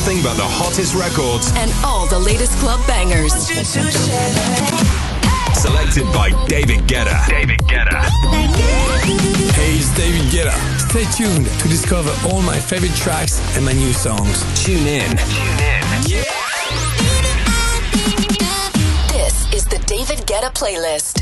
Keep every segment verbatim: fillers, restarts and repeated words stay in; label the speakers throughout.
Speaker 1: nothing but the hottest records
Speaker 2: and all the latest club bangers.
Speaker 1: Selected by David Guetta. David Guetta.
Speaker 3: Hey, it's David Guetta. Stay tuned to discover all my favorite tracks and my new songs.
Speaker 1: Tune in. Tune in.
Speaker 2: Yeah. This is the David Guetta playlist.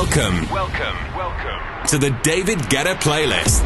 Speaker 1: Welcome, welcome, welcome to the David Guetta playlist.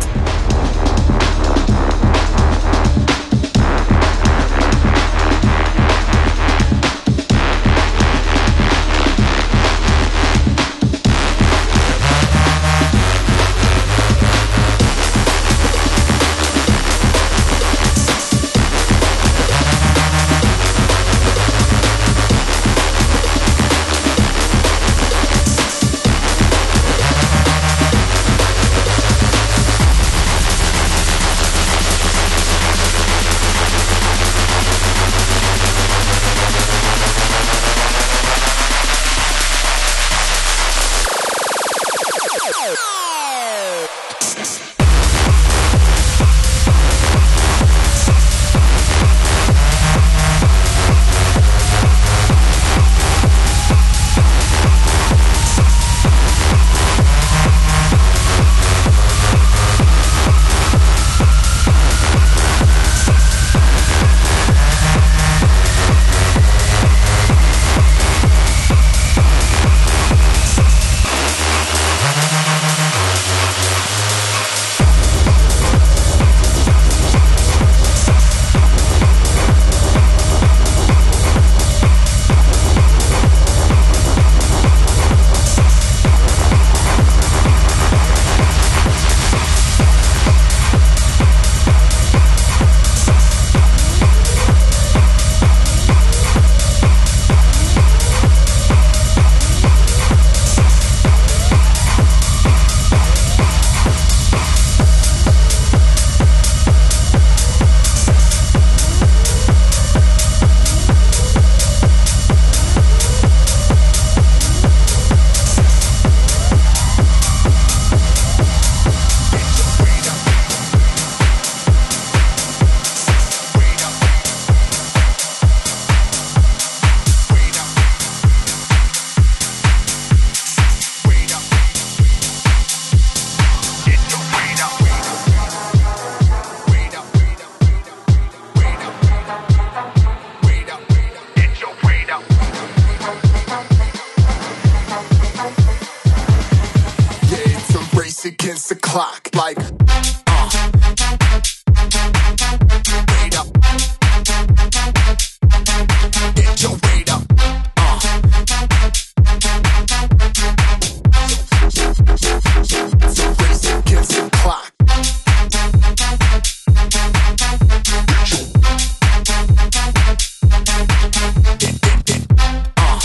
Speaker 4: Against the clock, like, uh. Wait up. Get your weight up, uh. It's a race against the clock. Get, get, get, uh.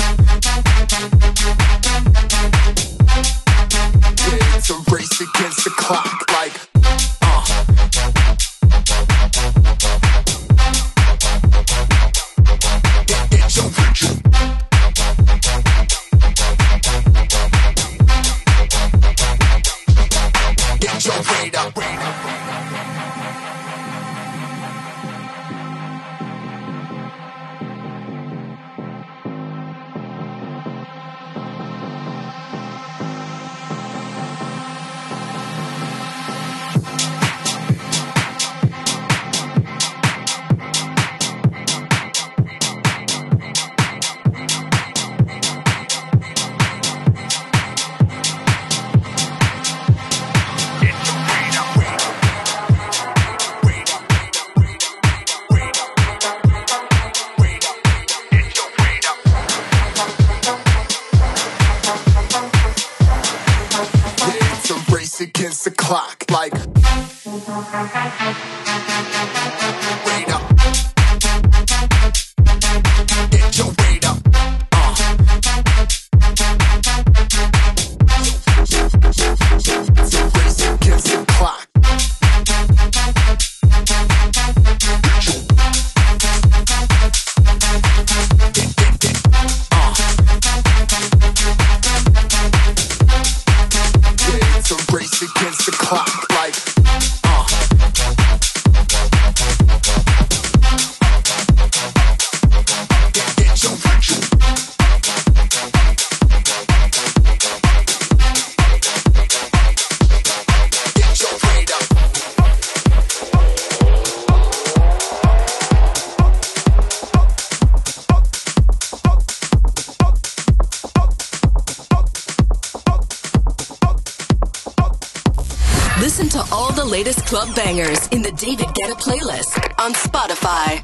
Speaker 4: Yeah, it's a race against the clock, like, uh. Get, get your, get your. Get your weight up, weight up. Against the clock, like, wait up. Get your weight up, uh. It's a race against the clock. Get, get, get, uh. Yeah, it's a race against the clock, like, uh.
Speaker 2: all the latest club bangers in the David Guetta playlist on Spotify.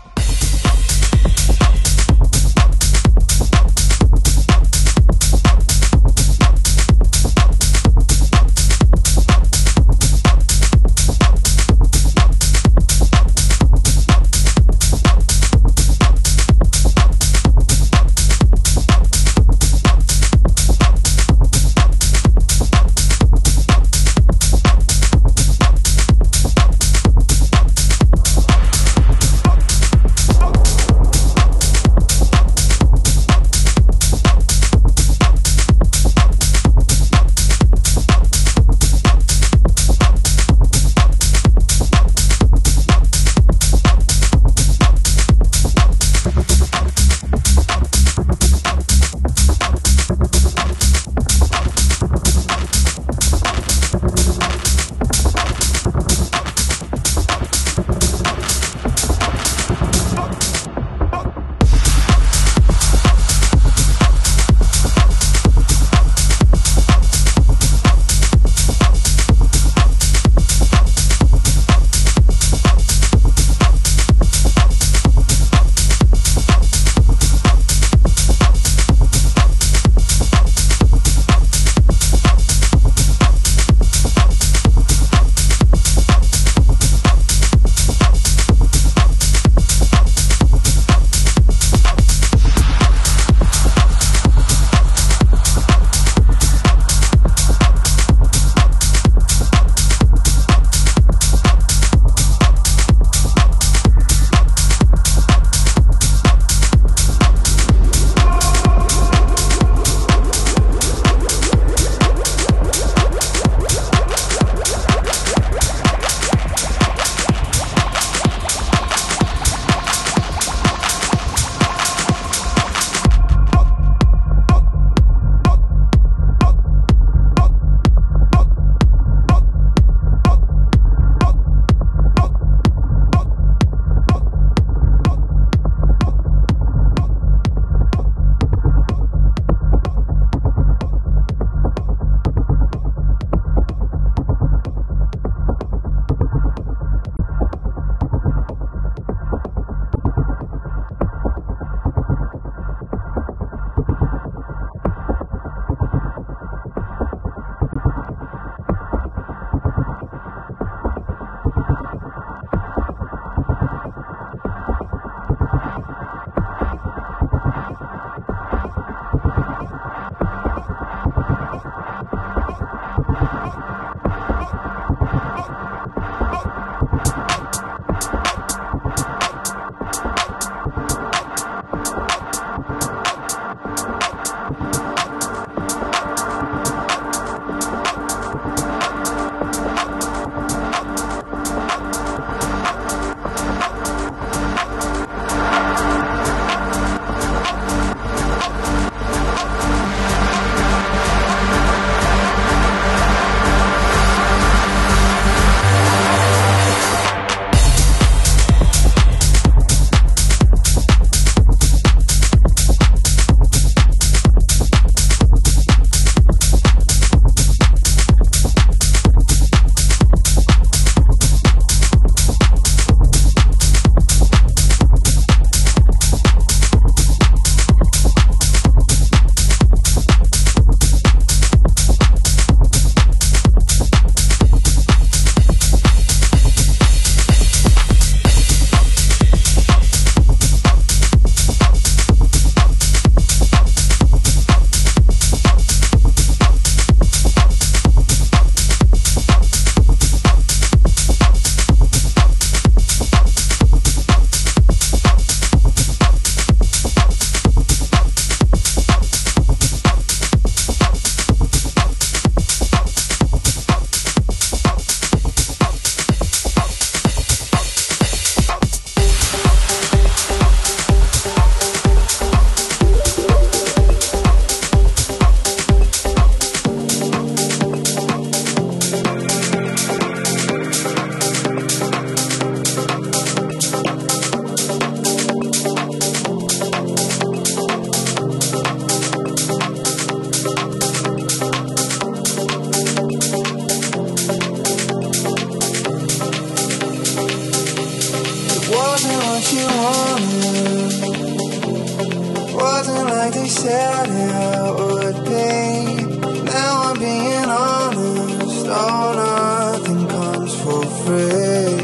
Speaker 5: you wanted. Wasn't like they said it would be. Now I'm being honest. Oh, nothing comes for free.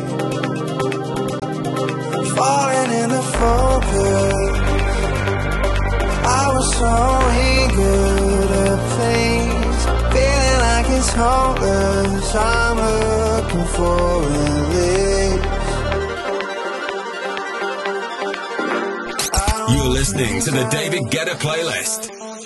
Speaker 5: Falling in the focus. I was so eager to please. Feeling like it's hopeless. I'm looking for relief.
Speaker 1: You're listening to the David Guetta playlist.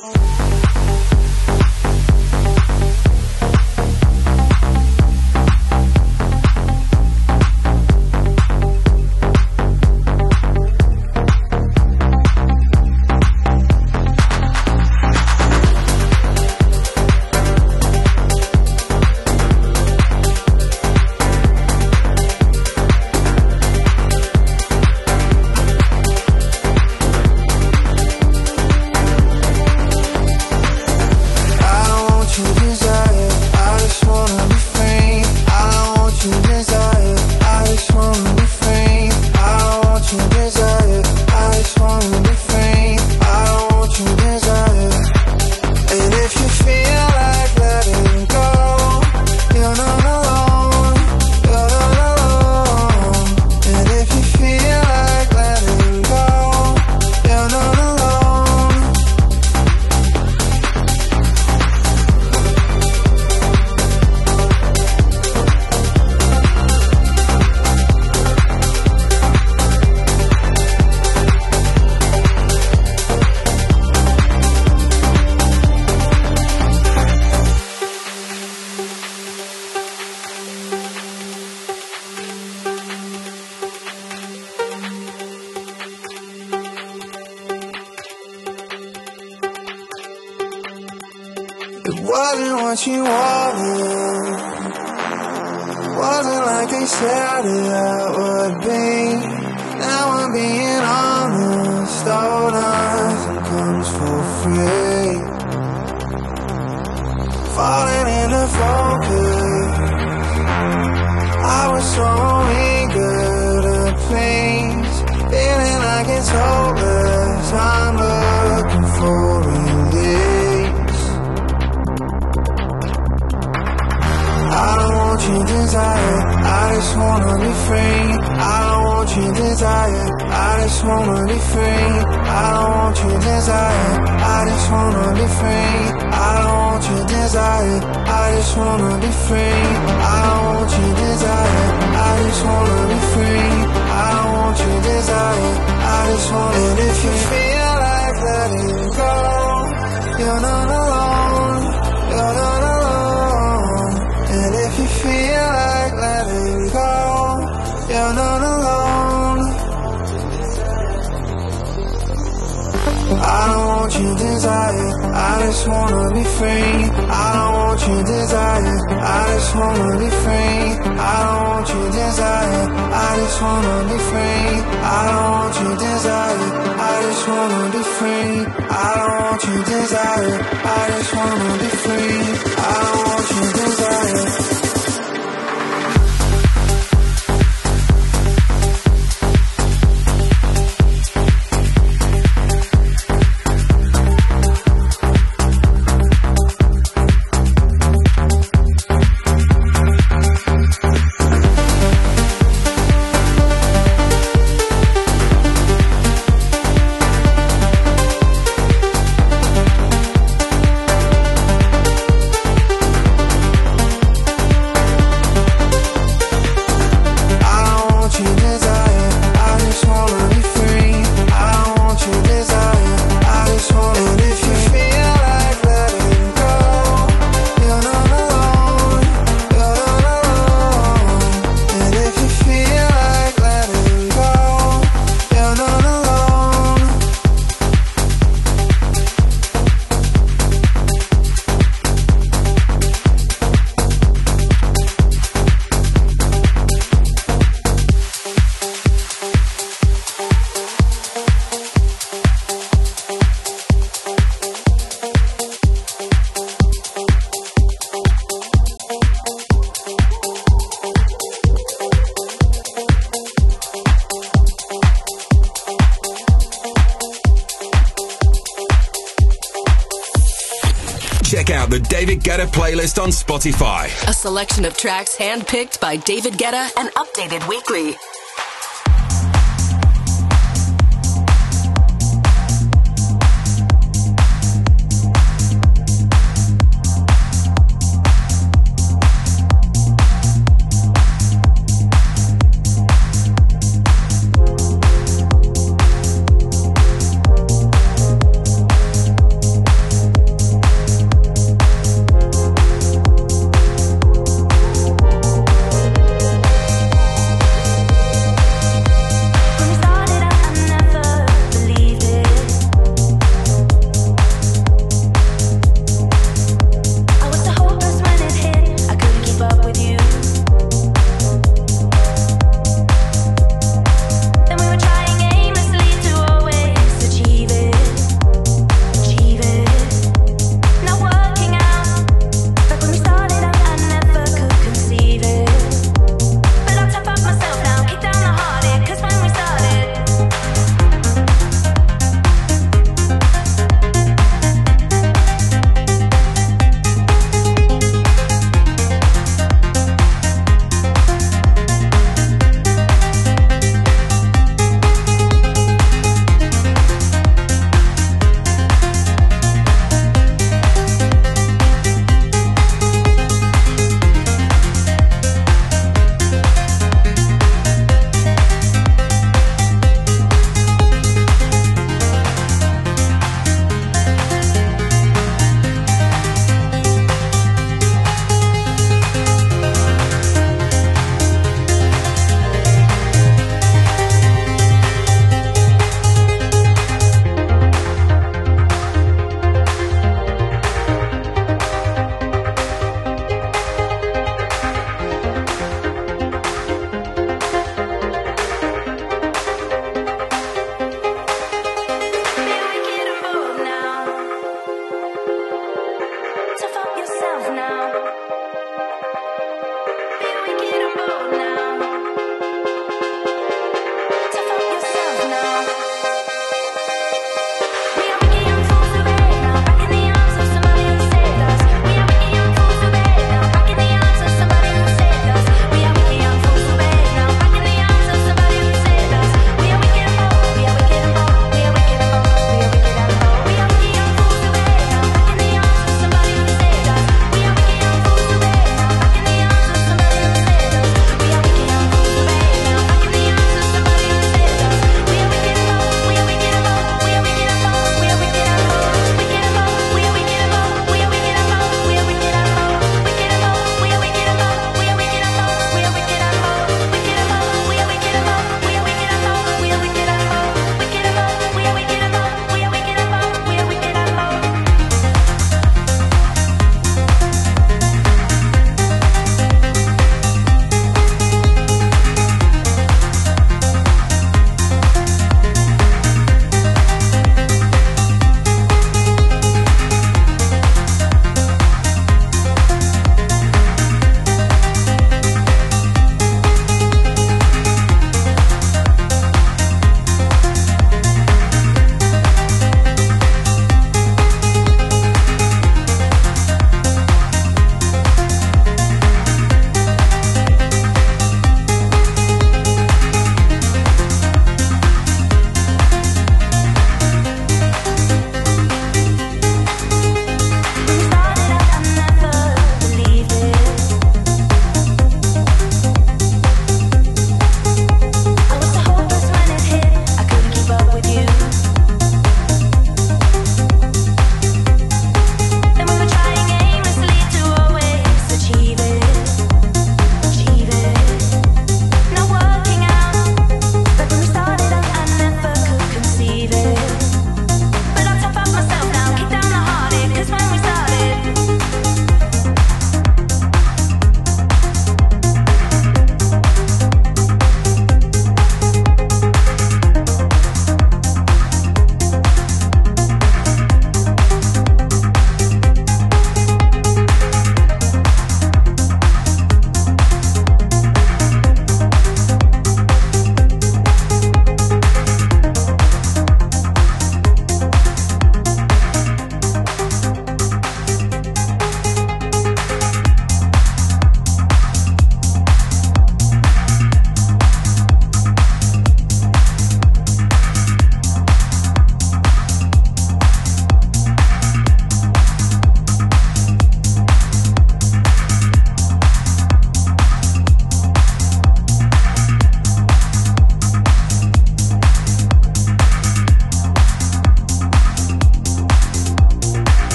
Speaker 5: It wasn't what you wanted. Wasn't like they said it would be. Now I'm being honest. Oh, nothing comes for free. Falling into focus. I was so eager to please. Feeling like it's hopeless. I'm looking for relief. I don't want your desire, I just wanna be free. I don't want your desire, I just wanna be free. I don't want your desire, I just wanna be free. I don't want your desire, I just wanna be free. I don't want your desire, I just wanna be free. I don't want your desire, I just wanna. And if you feel like letting go, you're not alone, you're not alone. And if you feel like letting go, you're not alone. I don't want your desire, I just wanna be free. I don't want your desire, I just wanna be free. I don't want your desire, I just wanna be free. I don't want your desire, I just wanna be free. I don't want your desire, I just wanna be free. I don't want your desire.
Speaker 1: David Guetta playlist on Spotify.
Speaker 2: A selection of tracks handpicked by David Guetta and updated weekly.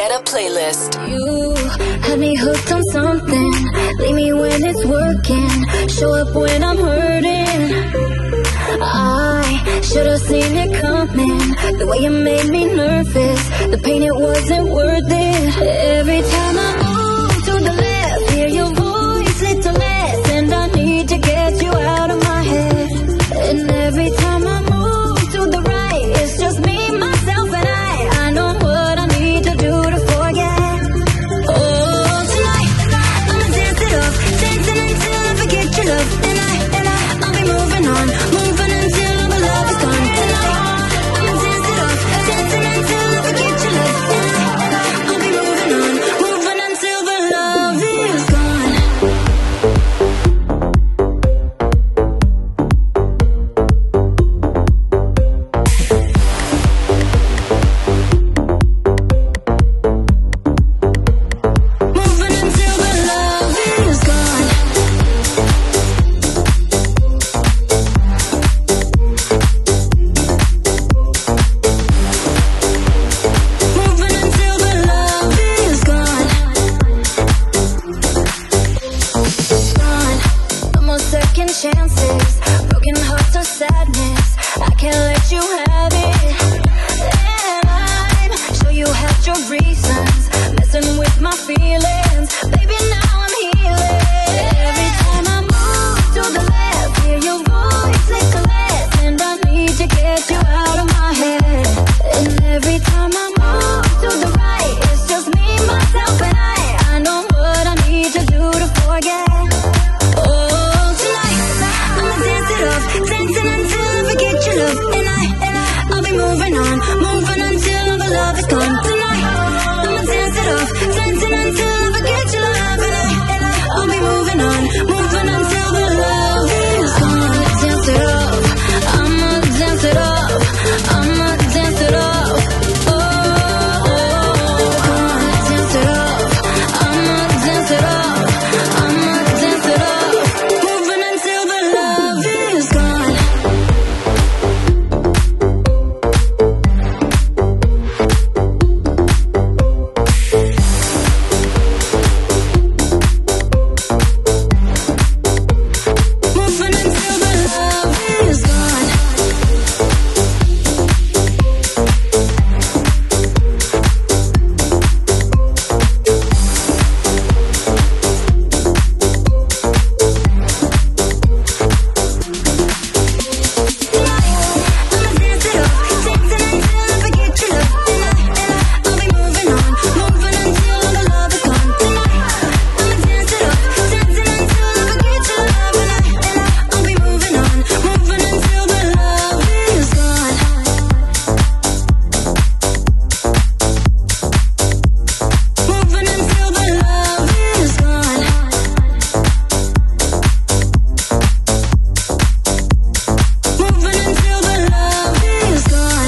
Speaker 2: Guetta playlist.
Speaker 6: You had me hooked on something. Leave me when it's working. Show up when I'm hurting. I should have seen it coming. The way you made me nervous. The pain, it wasn't worth it. Every time I move to the left, hear your voice, little less. And I need to get you out of my head. And every time I move to the right, it's just me, myself, and I. I know what I need to do to forget. Oh, tonight, I'ma dance it up. Dancing until I forget your love. And I, and I, I'll be moving on. Moving until all the love is gone. Tonight, I'ma dance it up. Dancing until I forget your love. And I, and I, I'll be moving on. Moving until the love is gone. Moving until the love is gone. Moving until the love is gone. Gone. No more second chances. Broken hearts or sadness. I can't let you have it. And I'm sure you had your reasons. Messing with my feelings. Baby, now I'm healing. Every time I move to the left, hear your voice, little less. And I need to get you out of my head. And every time I move to the right, it's just me, myself, and I. I know what I need to do to forget. Oh, tonight, I'ma dance it up. Dancing until I forget your love. And I, and I, I'll be moving on. Moving until all the love is gone. Tonight, I'ma dance it up. Dancing until I forget your love. And I, and I, I'll be moving on. Moving until the love is gone. Dance it up. I'ma dance it up. I'ma dance it up. Oh, oh, oh. Dance it up. I'ma dance it up. I'ma dance it up. Moving until the love is gone. Moving until the love is gone. I'ma dance it up. Dancing until I forget your love. And I, and I, I'll be moving on. Moving until all the love is gone. Tonight, I'ma dance it up. Dancing until I forget your love. And I, and I, I'll be moving on. Moving until the love is gone. Moving until the love is gone. Moving until the love is gone.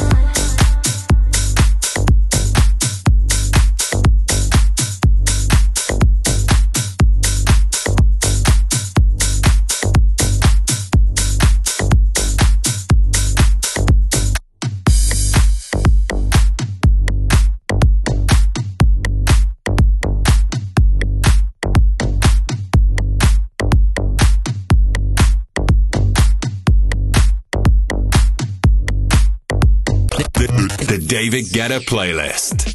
Speaker 1: The, the David Guetta playlist.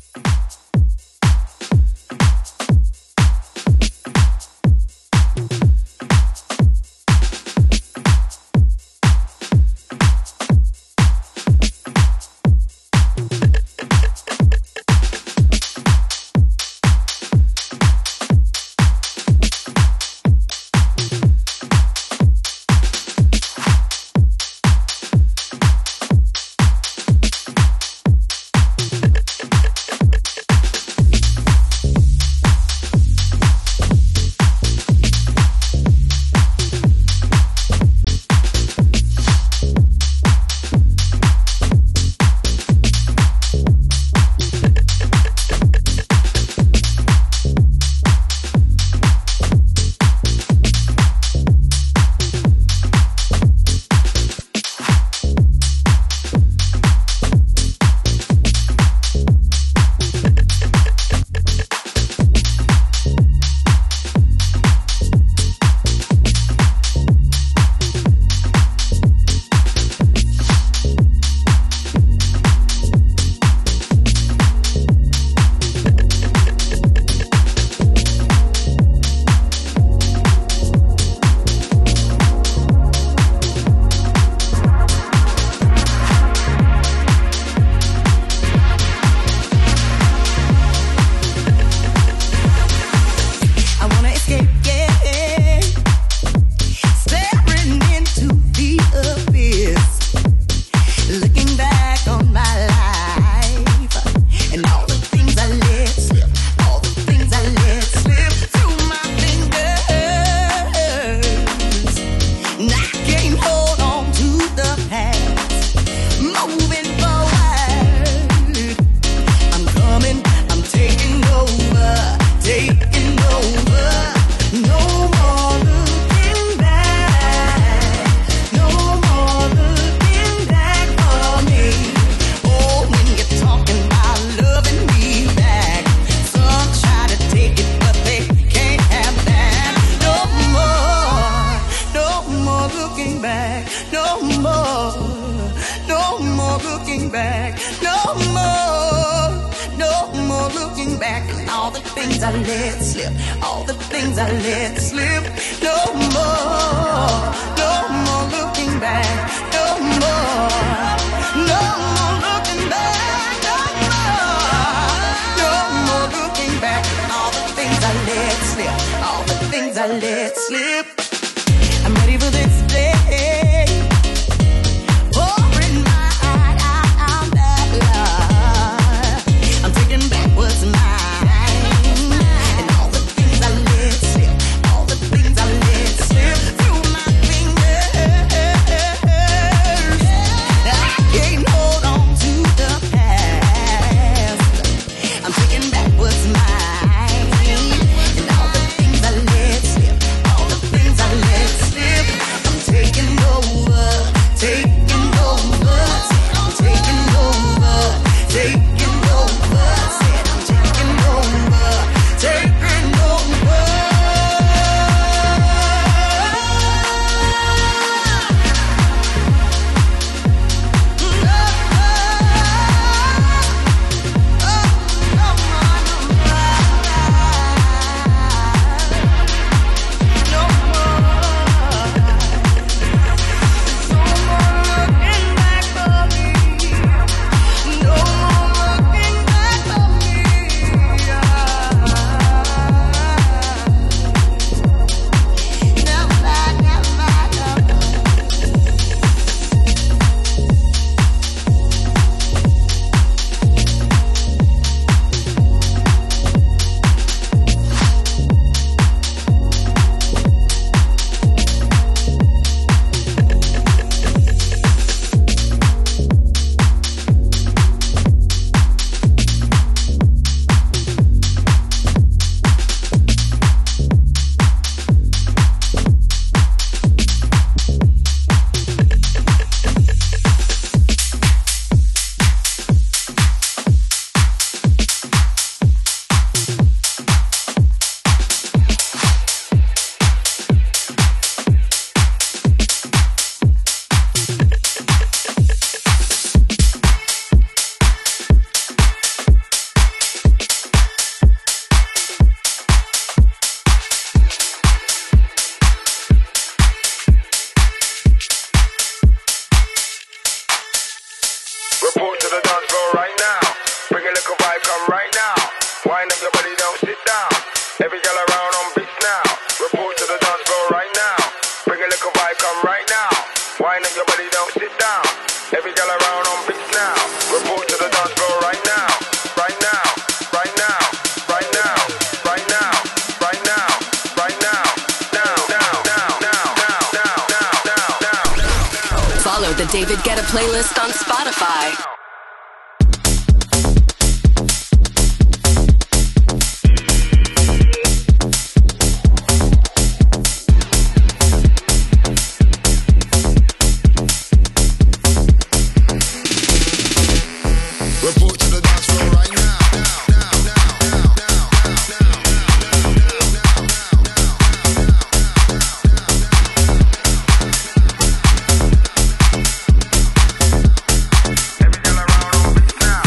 Speaker 7: looking back. No more, no more looking back. All the things I let slip, all the things I let slip. No more, no more looking back. No more, no more looking back. No more, no more looking back. All the things I let slip, all the things I let slip. I'm ready for this day. Pouring my eye out that love. I'm taking back what's mine. And all the things I let slip, all the things I let slip through my fingers. I can't hold on to the past. I'm taking back what's mine. And all the things I let slip, all the things I let slip. I'm taking over, taking over. I'm taking over, taking over. Said I'm taking over, taking over.
Speaker 8: Report to the dance floor right now. Bring a little vibe, come right now. Wind up your body, don't sit down. Every girl around on beats now. Report to the dance floor right now. Bring a little vibe, come right now. Wind up your body, don't sit down. Every girl around on beats now. Report to the dance floor right now. Right now, right now, right now, right now, right now, right now. Now, now, now, now, now, now, now, now, now.
Speaker 2: Follow the David Guetta playlist on Spotify.
Speaker 8: Report to the dance floor right now. Every girl around on beats now.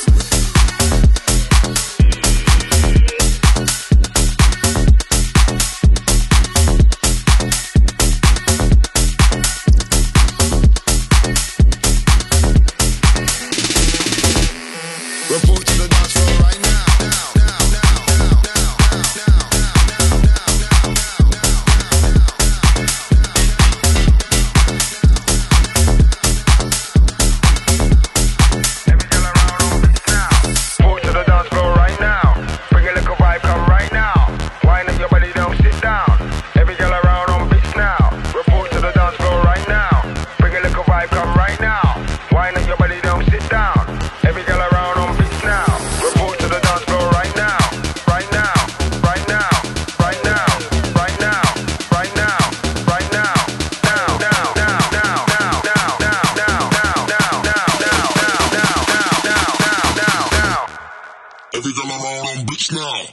Speaker 8: Report to the dance floor right now. Every girl around on beats now. Report to the dance floor right now. Bring a little vibe, come right now. Wind up your body, don't sit down. Every girl around on beats now. Report to the dance floor right now. Bring a little vibe, come right now. Wind up your body, don't sit down. Every girl around on beats now. Report to the dance floor right now. Right now, right now, right now, right now, right now, right now. Now, now, now, now, now, now, now, now, now, now, now, now, now, now, now, now, now. Every girl around on beats now.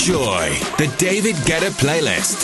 Speaker 1: Enjoy the David Guetta playlist.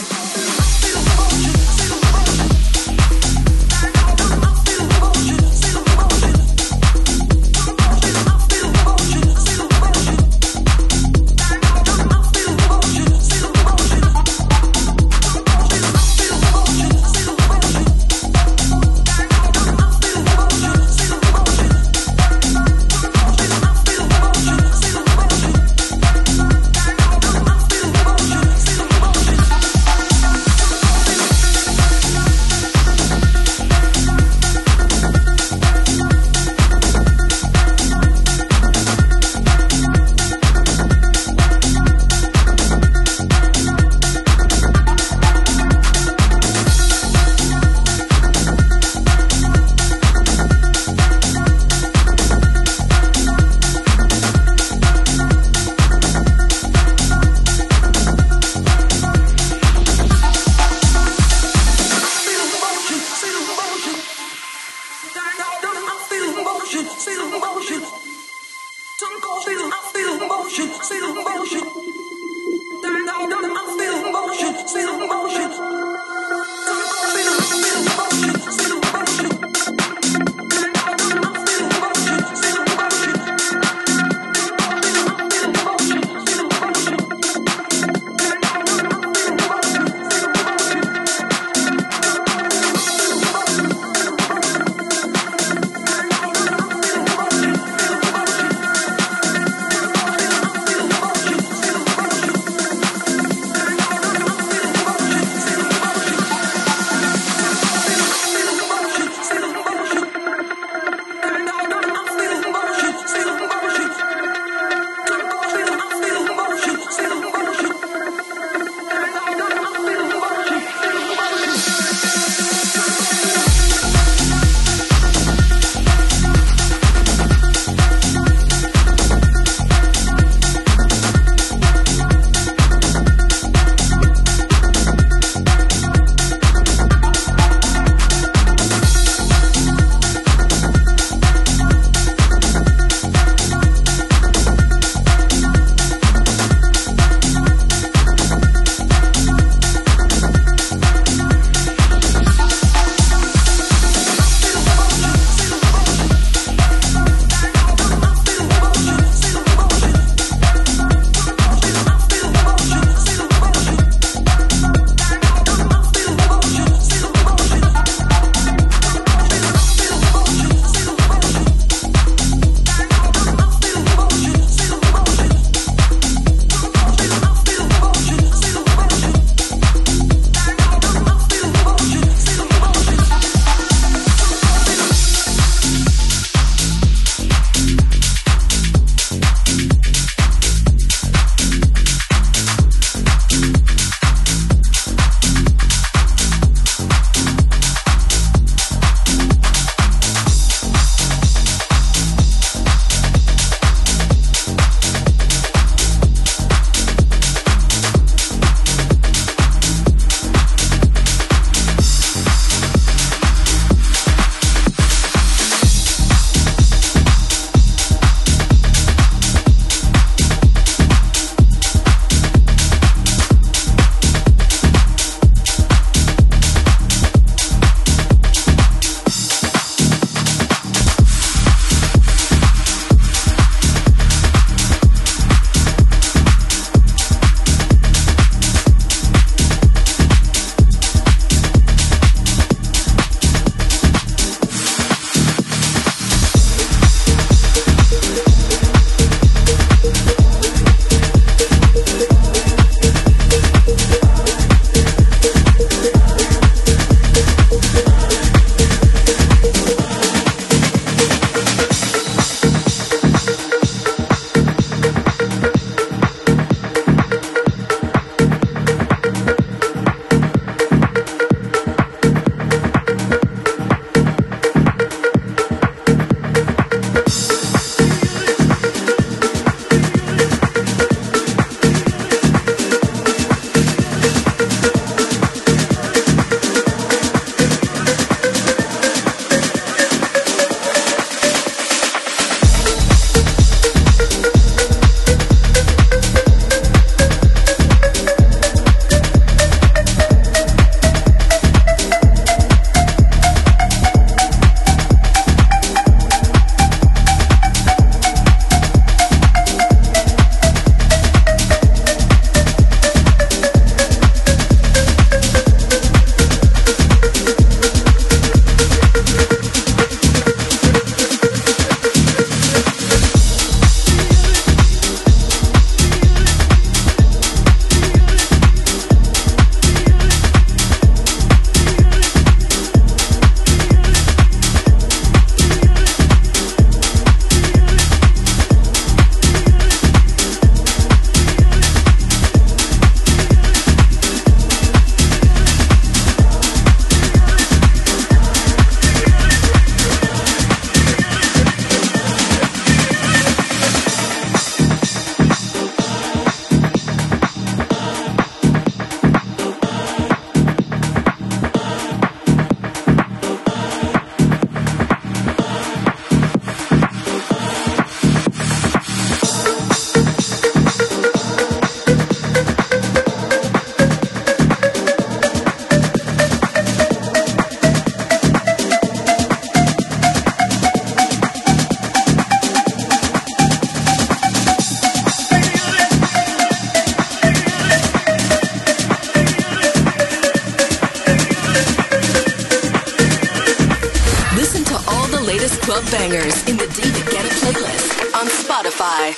Speaker 2: bangers in the David Guetta playlist on Spotify.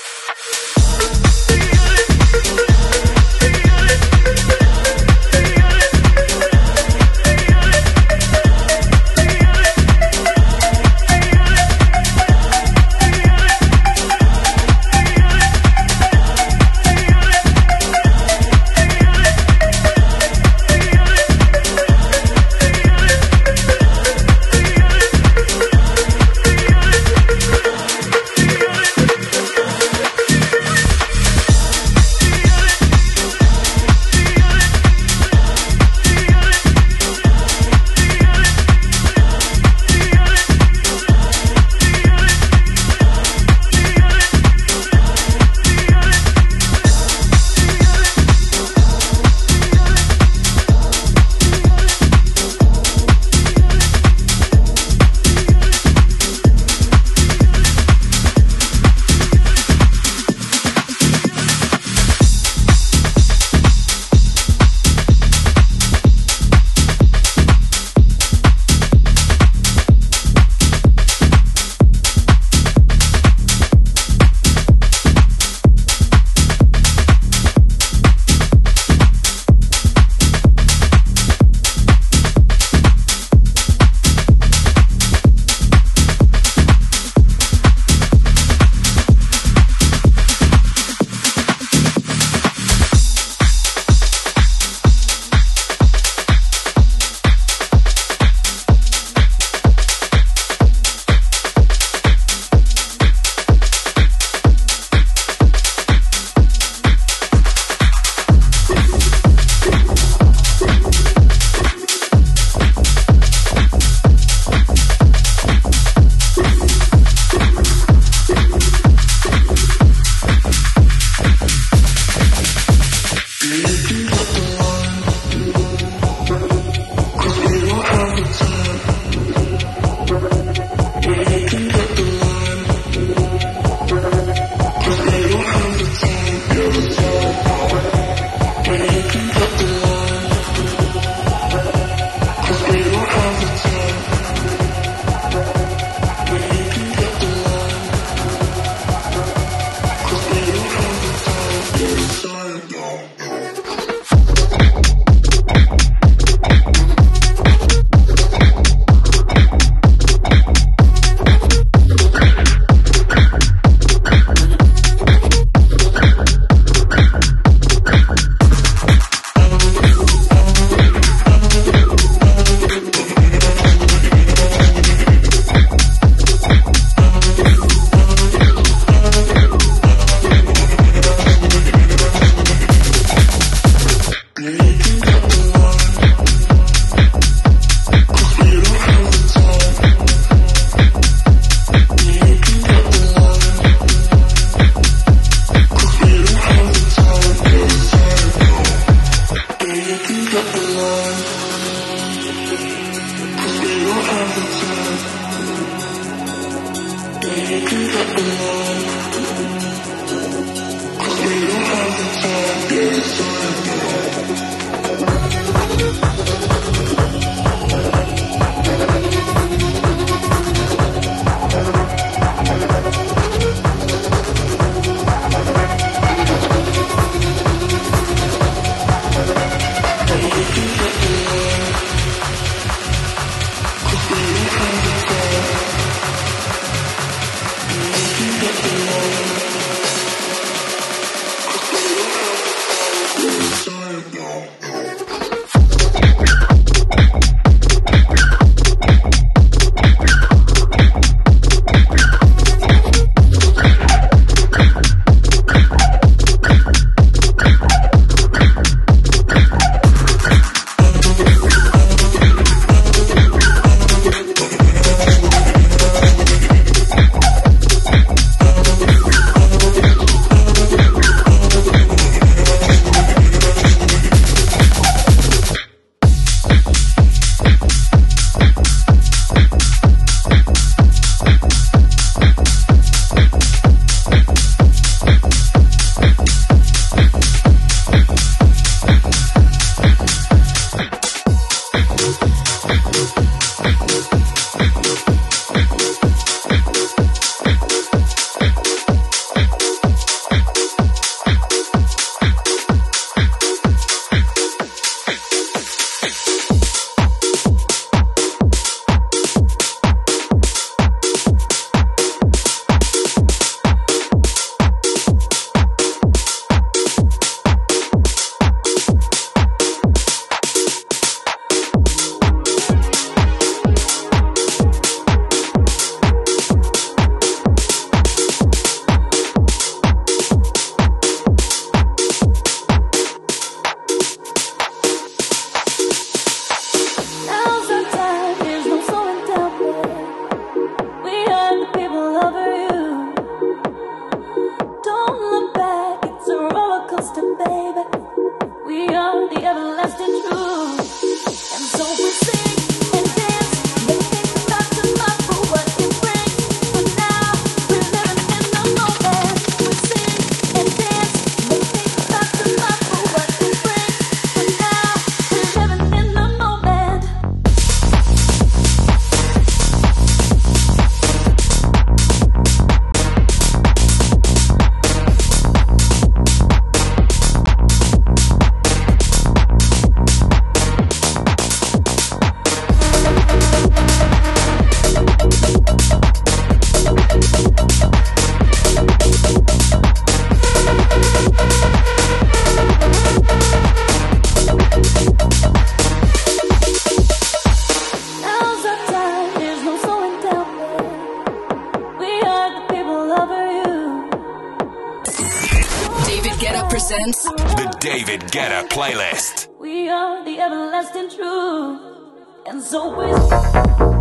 Speaker 2: presents
Speaker 1: The David Guetta Playlist.
Speaker 9: We are the everlasting truth, and so we.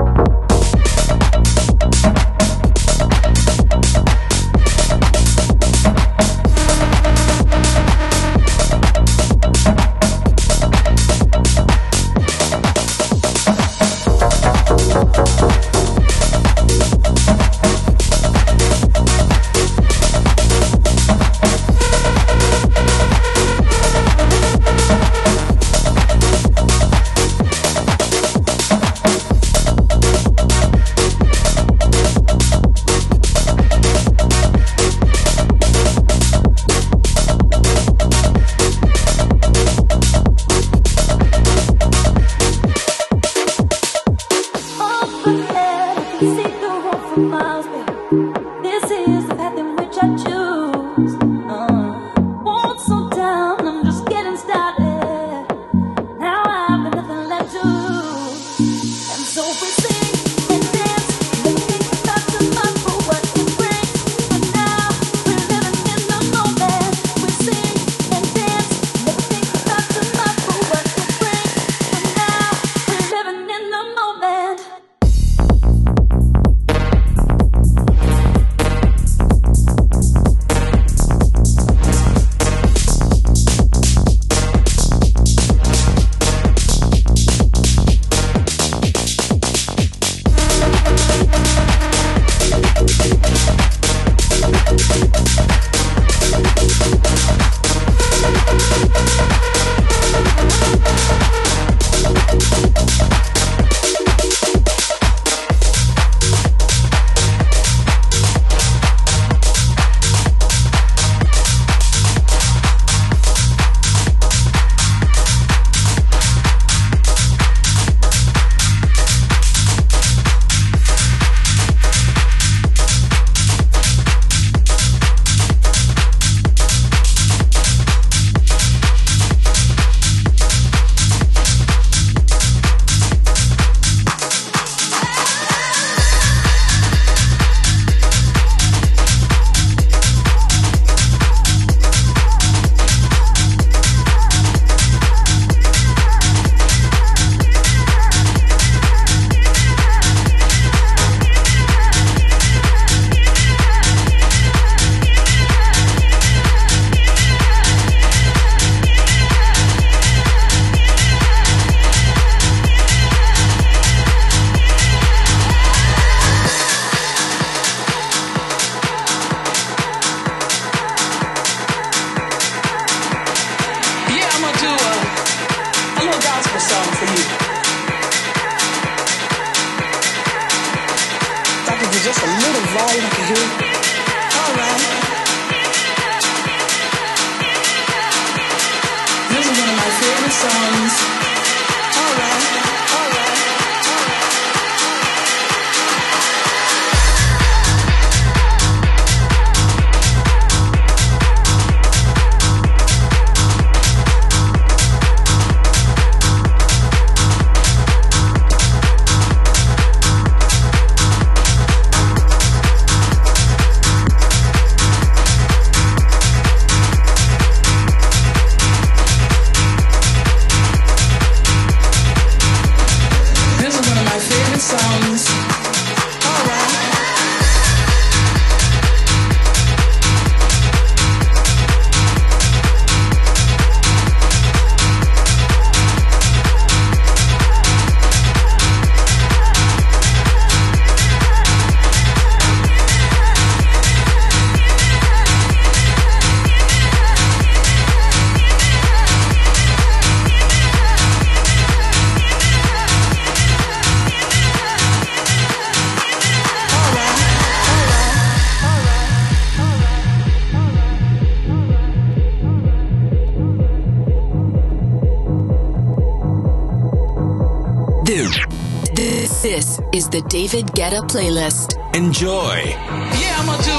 Speaker 2: This is the David Guetta Playlist.
Speaker 1: Enjoy.
Speaker 10: Yeah, I'm gonna do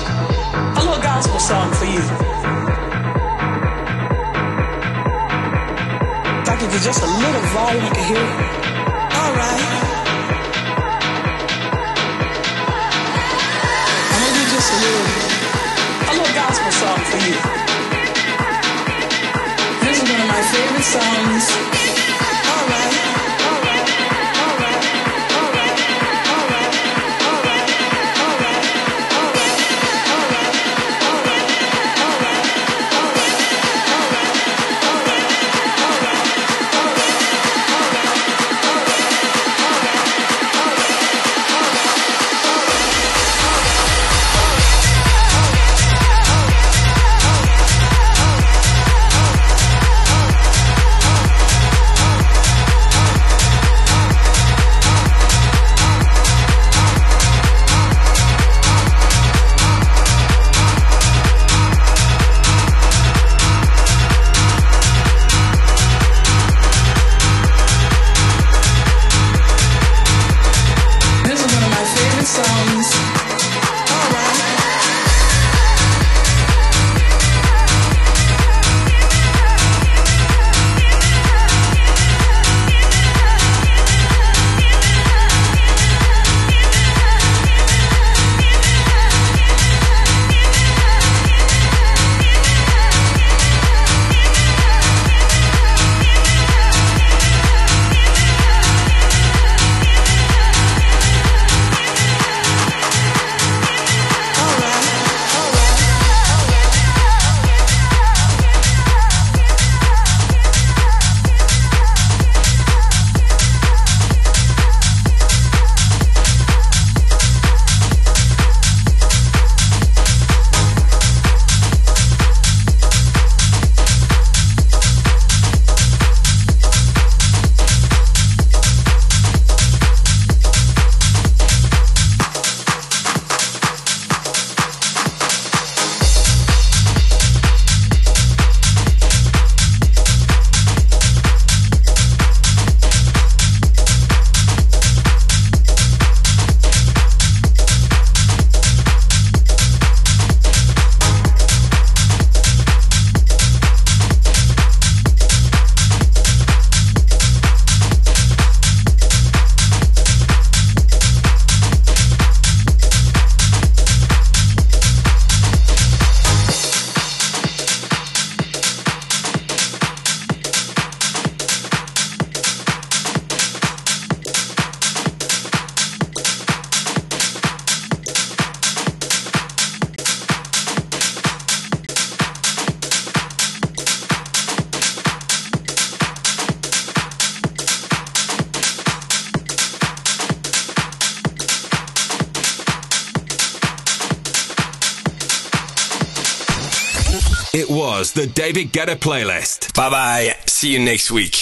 Speaker 10: a, a little gospel song for you. If I could get just a little volume, you can hear it. All right. I'm gonna do just a little, a little gospel song for you.
Speaker 1: It was the David Guetta playlist.
Speaker 3: Bye bye. See you next week.